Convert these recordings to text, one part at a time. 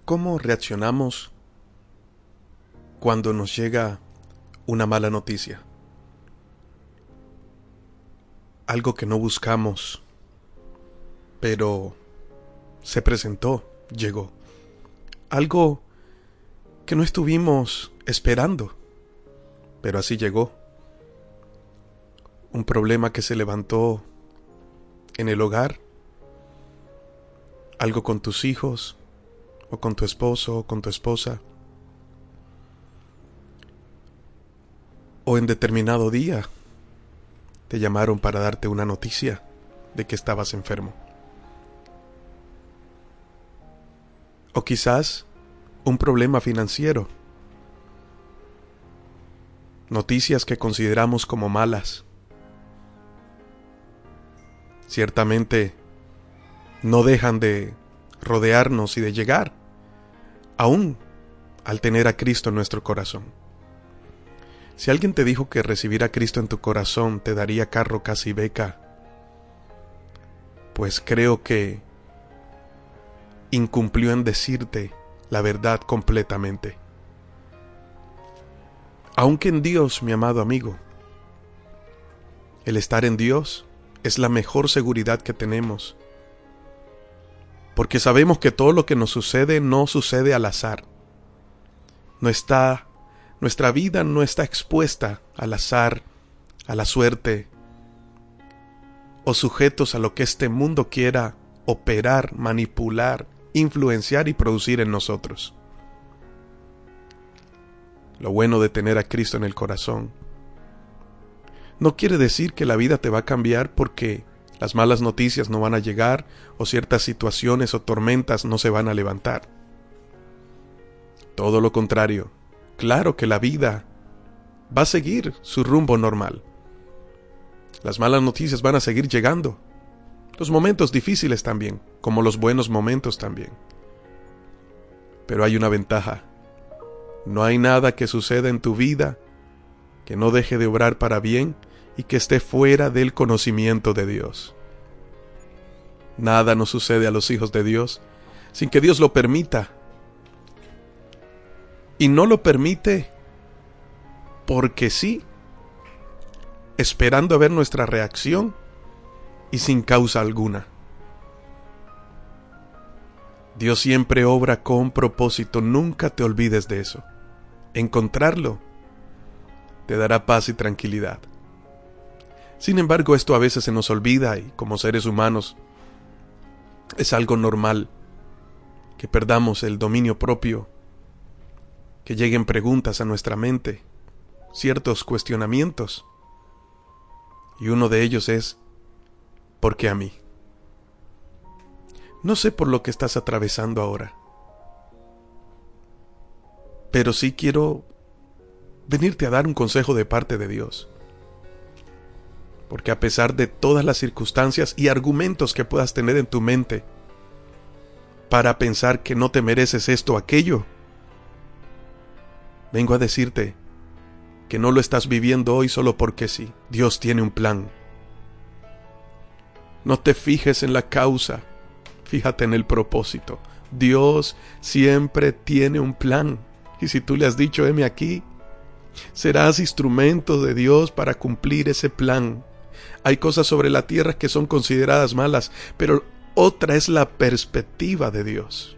¿Cómo reaccionamos cuando nos llega una mala noticia? Algo que no buscamos, pero se presentó, llegó. Algo que no estuvimos esperando, pero así llegó. Un problema que se levantó en el hogar, algo con tus hijos, o con tu esposo, o con tu esposa, o en determinado día te llamaron para darte una noticia de que estabas enfermo. O quizás un problema financiero. Noticias que consideramos como malas. Ciertamente no dejan de rodearnos y de llegar, aún al tener a Cristo en nuestro corazón. Si alguien te dijo que recibir a Cristo en tu corazón te daría carro, casa y beca, pues creo que incumplió en decirte la verdad completamente. Aunque en Dios, mi amado amigo, el estar en Dios es la mejor seguridad que tenemos, porque sabemos que todo lo que nos sucede no sucede al azar. Nuestra vida no está expuesta al azar, a la suerte, o sujetos a lo que este mundo quiera operar, manipular, influenciar y producir en nosotros. Lo bueno de tener a Cristo en el corazón no quiere decir que la vida te va a cambiar porque las malas noticias no van a llegar o ciertas situaciones o tormentas no se van a levantar. Todo lo contrario, claro que la vida va a seguir su rumbo normal. Las malas noticias van a seguir llegando. Los momentos difíciles también, como los buenos momentos también. Pero hay una ventaja. No hay nada que suceda en tu vida que no deje de obrar para bien y que esté fuera del conocimiento de Dios. Nada nos sucede a los hijos de Dios sin que Dios lo permita. Y no lo permite porque sí, esperando a ver nuestra reacción y sin causa alguna. Dios siempre obra con propósito, nunca te olvides de eso. Encontrarlo te dará paz y tranquilidad. Sin embargo, esto a veces se nos olvida y como seres humanos es algo normal que perdamos el dominio propio, que lleguen preguntas a nuestra mente, ciertos cuestionamientos. Y uno de ellos es, ¿por qué a mí? No sé por lo que estás atravesando ahora, pero sí quiero venirte a dar un consejo de parte de Dios. Porque a pesar de todas las circunstancias y argumentos que puedas tener en tu mente para pensar que no te mereces esto o aquello, vengo a decirte que no lo estás viviendo hoy solo porque sí. Dios tiene un plan. No te fijes en la causa, fíjate en el propósito. Dios siempre tiene un plan. Y si tú le has dicho, heme aquí, serás instrumento de Dios para cumplir ese plan. Hay cosas sobre la tierra que son consideradas malas, pero otra es la perspectiva de Dios.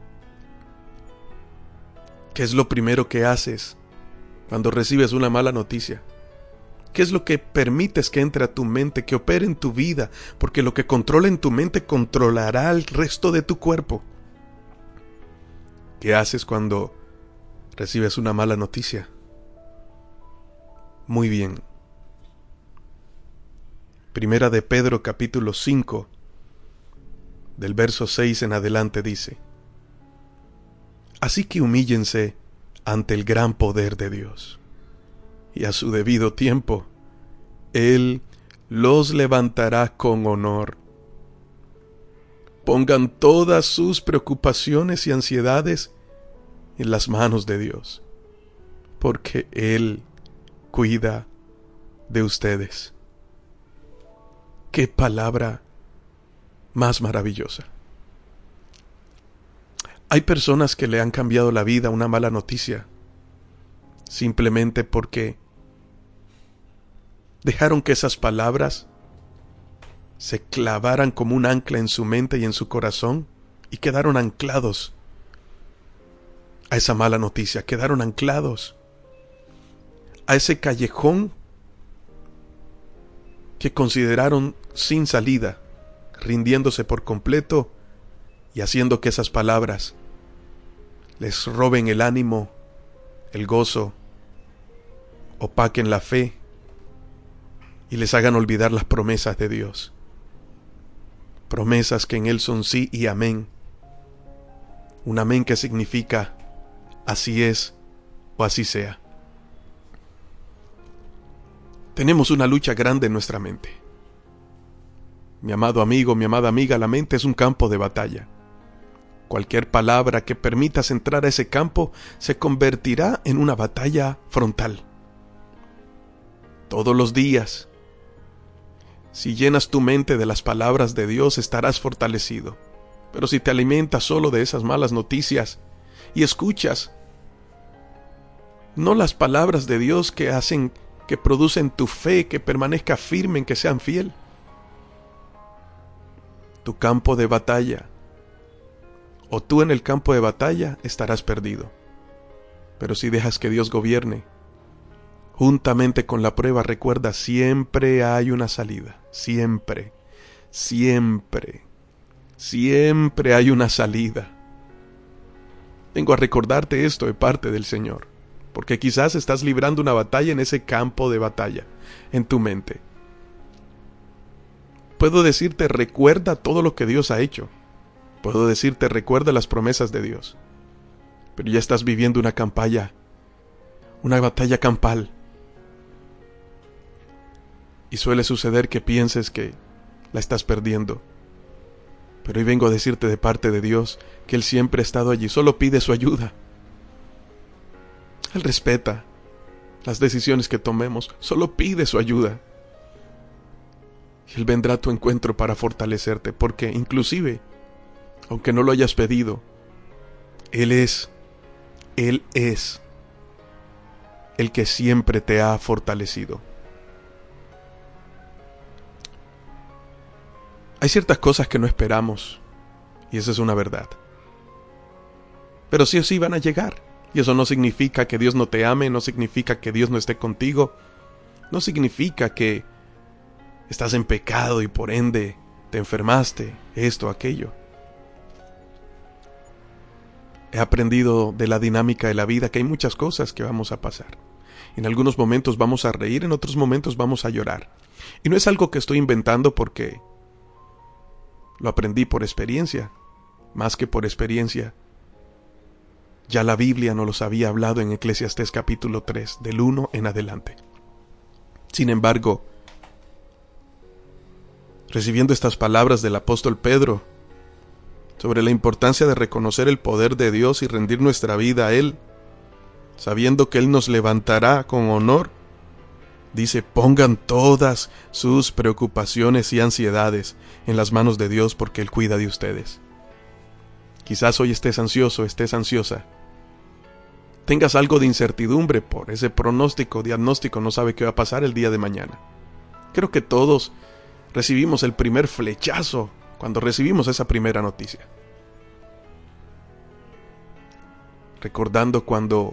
¿Qué es lo primero que haces cuando recibes una mala noticia? ¿Qué es lo que permites que entre a tu mente, que opere en tu vida? Porque lo que controla en tu mente controlará el resto de tu cuerpo. ¿Qué haces cuando recibes una mala noticia? Muy bien. Primera de Pedro capítulo 5, del verso 6 en adelante dice: Así que humíllense ante el gran poder de Dios, y a su debido tiempo, Él los levantará con honor. Pongan todas sus preocupaciones y ansiedades en las manos de Dios, porque Él cuida de ustedes. ¡Qué palabra más maravillosa! Hay personas que le han cambiado la vida a una mala noticia, simplemente porque dejaron que esas palabras se clavaran como un ancla en su mente y en su corazón y quedaron anclados a esa mala noticia, quedaron anclados a ese callejón que consideraron sin salida, rindiéndose por completo y haciendo que esas palabras les roben el ánimo, el gozo, opaquen la fe y les hagan olvidar las promesas de Dios. Promesas que en Él son sí y amén. Un amén que significa así es o así sea. Tenemos una lucha grande en nuestra mente. Mi amado amigo, mi amada amiga, la mente es un campo de batalla. Cualquier palabra que permitas entrar a ese campo se convertirá en una batalla frontal. Todos los días, si llenas tu mente de las palabras de Dios, estarás fortalecido. Pero si te alimentas solo de esas malas noticias y escuchas no las palabras de Dios que hacen, que producen tu fe, que permanezca firme, que sean fiel, tu campo de batalla, o tú en el campo de batalla, estarás perdido. Pero si dejas que Dios gobierne, juntamente con la prueba, recuerda, siempre hay una salida. Siempre, siempre, siempre hay una salida. Vengo a recordarte esto de parte del Señor, porque quizás estás librando una batalla en ese campo de batalla, en tu mente. Puedo decirte, recuerda todo lo que Dios ha hecho. Puedo decirte, recuerda las promesas de Dios. Pero ya estás viviendo una batalla campal. Y suele suceder que pienses que la estás perdiendo. Pero hoy vengo a decirte de parte de Dios que Él siempre ha estado allí, solo pide su ayuda. Él respeta las decisiones que tomemos, solo pide su ayuda. Y Él vendrá a tu encuentro para fortalecerte, porque inclusive, aunque no lo hayas pedido, Él es el que siempre te ha fortalecido. Hay ciertas cosas que no esperamos, y esa es una verdad. Pero sí o sí van a llegar, y eso no significa que Dios no te ame, no significa que Dios no esté contigo, no significa que estás en pecado y por ende te enfermaste, esto, aquello. He aprendido de la dinámica de la vida que hay muchas cosas que vamos a pasar. En algunos momentos vamos a reír, en otros momentos vamos a llorar. Y no es algo que estoy inventando porque lo aprendí por experiencia, más que por experiencia. Ya la Biblia nos los había hablado en Eclesiastés capítulo 3, del 1 en adelante. Sin embargo, recibiendo estas palabras del apóstol Pedro sobre la importancia de reconocer el poder de Dios y rendir nuestra vida a Él, sabiendo que Él nos levantará con honor, dice, pongan todas sus preocupaciones y ansiedades en las manos de Dios porque Él cuida de ustedes. Quizás hoy estés ansioso, estés ansiosa. Tengas algo de incertidumbre por ese pronóstico, diagnóstico, no sabe qué va a pasar el día de mañana. Creo que todos recibimos el primer flechazo cuando recibimos esa primera noticia. Recordando cuando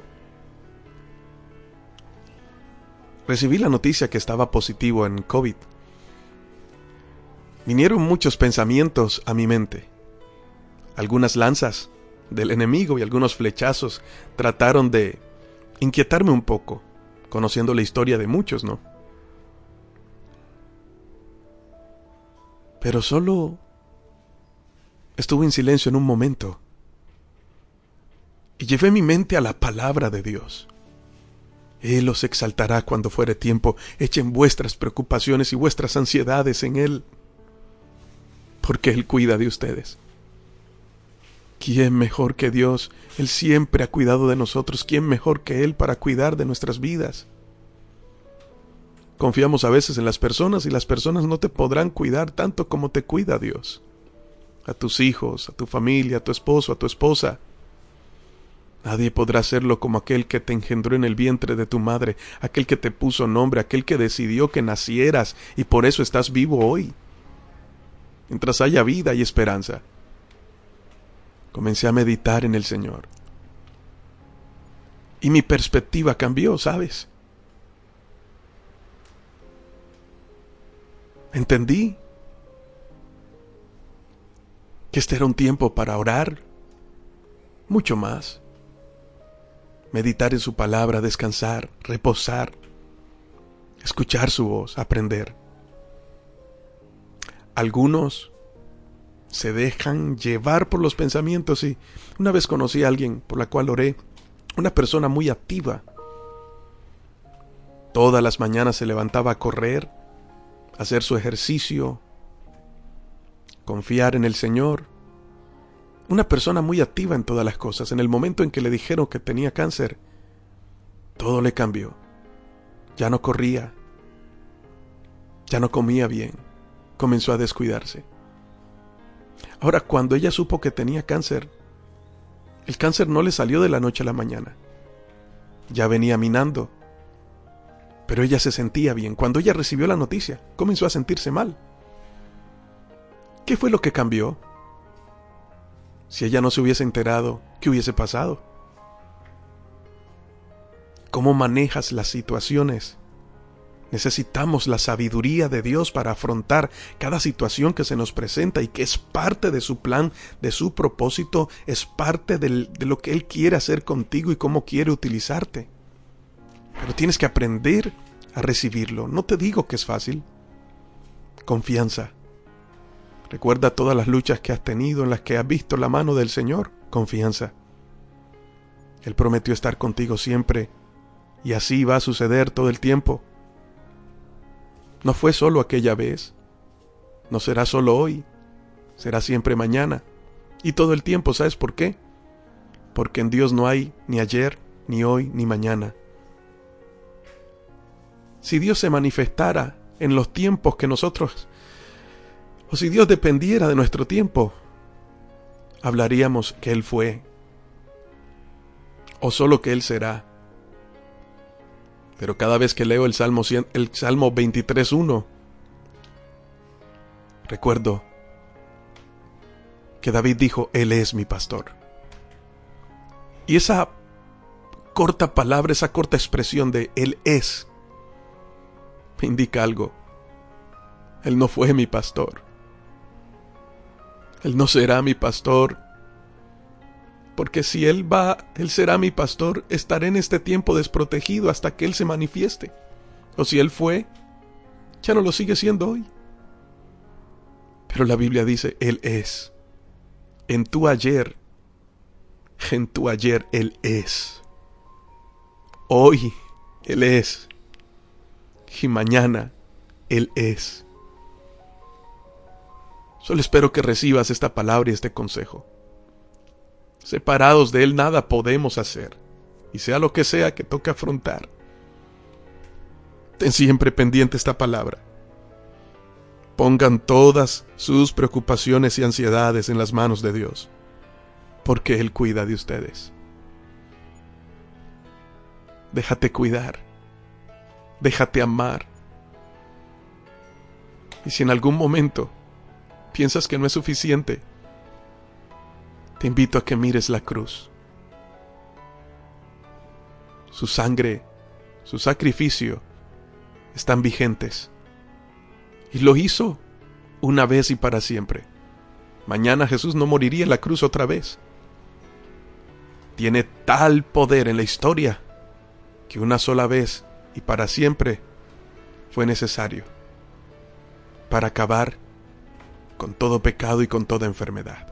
recibí la noticia que estaba positivo en COVID, vinieron muchos pensamientos a mi mente. Algunas lanzas del enemigo y algunos flechazos trataron de inquietarme un poco, conociendo la historia de muchos, ¿no? Pero solo estuve en silencio en un momento y llevé mi mente a la palabra de Dios. Él os exaltará cuando fuere tiempo. Echen vuestras preocupaciones y vuestras ansiedades en Él, porque Él cuida de ustedes. ¿Quién mejor que Dios? Él siempre ha cuidado de nosotros. ¿Quién mejor que Él para cuidar de nuestras vidas? Confiamos a veces en las personas y las personas no te podrán cuidar tanto como te cuida Dios. a tus hijos, a tu familia, a tu esposo, a tu esposa. Nadie podrá hacerlo como aquel que te engendró en el vientre de tu madre, aquel que te puso nombre, aquel que decidió que nacieras y por eso estás vivo hoy. Mientras haya vida y esperanza. Comencé a meditar en el Señor. Y mi perspectiva cambió, ¿sabes? Entendí que este era un tiempo para orar mucho más. Meditar en su palabra, descansar, reposar, escuchar su voz, aprender. Algunos se dejan llevar por los pensamientos y una vez conocí a alguien por la cual oré, una persona muy activa. Todas las mañanas se levantaba a correr, a hacer su ejercicio, confiar en el Señor. Una persona muy activa en todas las cosas. En el momento en que le dijeron que tenía cáncer, todo le cambió. Ya no corría, ya no comía bien, comenzó a descuidarse. Ahora, cuando ella supo que tenía cáncer, el cáncer no le salió de la noche a la mañana. Ya venía minando, pero ella se sentía bien. Cuando ella recibió la noticia, comenzó a sentirse mal. ¿Qué fue lo que cambió? Si ella no se hubiese enterado, ¿qué hubiese pasado? ¿Cómo manejas las situaciones? Necesitamos la sabiduría de Dios para afrontar cada situación que se nos presenta y que es parte de su plan, de su propósito, es parte de lo que Él quiere hacer contigo y cómo quiere utilizarte. Pero tienes que aprender a recibirlo. No te digo que es fácil. Confianza. Recuerda todas las luchas que has tenido en las que has visto la mano del Señor. Confianza. Él prometió estar contigo siempre y así va a suceder todo el tiempo. No fue solo aquella vez, no será solo hoy, será siempre mañana y todo el tiempo. ¿Sabes por qué? Porque en Dios no hay ni ayer, ni hoy, ni mañana. Si Dios se manifestara en los tiempos que nosotros, o si Dios dependiera de nuestro tiempo, hablaríamos que Él fue, o solo que Él será. Pero cada vez que leo el Salmo 23:1, recuerdo que David dijo, Él es mi pastor. Y esa corta palabra, esa corta expresión de Él es, me indica algo. Él no fue mi pastor. Él no será mi pastor. Porque si Él será mi pastor, estaré en este tiempo desprotegido hasta que Él se manifieste. O si Él fue, ya no lo sigue siendo hoy. Pero la Biblia dice, Él es. En tu ayer Él es. Hoy Él es. Y mañana Él es. Solo espero que recibas esta palabra y este consejo. Separados de Él nada podemos hacer, y sea lo que sea que toque afrontar, ten siempre pendiente esta palabra. Pongan todas sus preocupaciones y ansiedades en las manos de Dios, porque Él cuida de ustedes. Déjate cuidar, déjate amar. Y si en algún momento piensas que no es suficiente, te invito a que mires la cruz. Su sangre, su sacrificio están vigentes. Y lo hizo una vez y para siempre. Mañana Jesús no moriría en la cruz otra vez. Tiene tal poder en la historia que una sola vez y para siempre fue necesario para acabar con todo pecado y con toda enfermedad.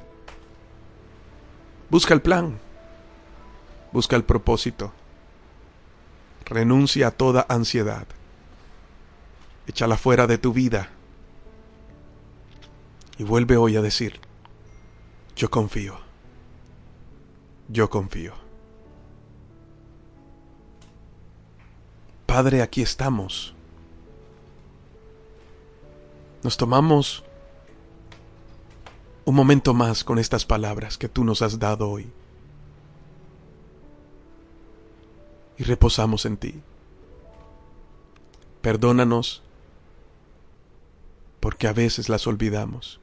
Busca el plan, busca el propósito, renuncia a toda ansiedad, échala fuera de tu vida y vuelve hoy a decir, yo confío, yo confío. Padre, aquí estamos. Nos tomamos un momento más con estas palabras que tú nos has dado hoy. Y reposamos en ti. Perdónanos porque a veces las olvidamos.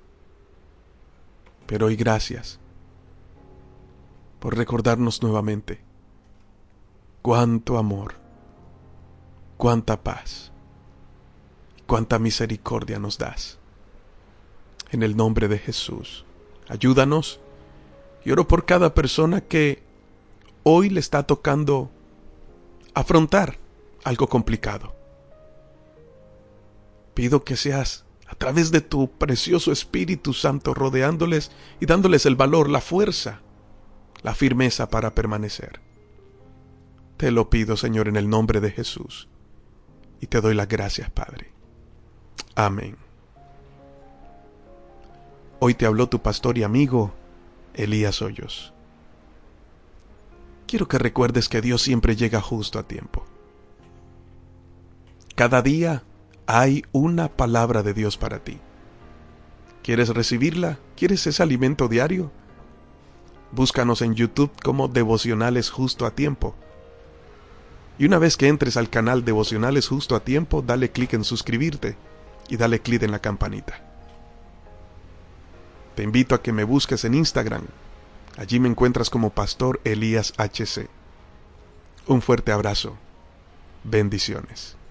Pero hoy gracias por recordarnos nuevamente cuánto amor, cuánta paz, cuánta misericordia nos das. En el nombre de Jesús, ayúdanos. Y oro por cada persona que hoy le está tocando afrontar algo complicado. Pido que seas a través de tu precioso Espíritu Santo rodeándoles y dándoles el valor, la fuerza, la firmeza para permanecer. Te lo pido, Señor, en el nombre de Jesús, y te doy las gracias, Padre. Amén. Hoy te habló tu pastor y amigo, Elías Hoyos. Quiero que recuerdes que Dios siempre llega justo a tiempo. Cada día hay una palabra de Dios para ti. ¿Quieres recibirla? ¿Quieres ese alimento diario? Búscanos en YouTube como Devocionales Justo a Tiempo. Y una vez que entres al canal Devocionales Justo a Tiempo, dale clic en suscribirte y dale clic en la campanita. Te invito a que me busques en Instagram. Allí me encuentras como Pastor Elías HC. Un fuerte abrazo. Bendiciones.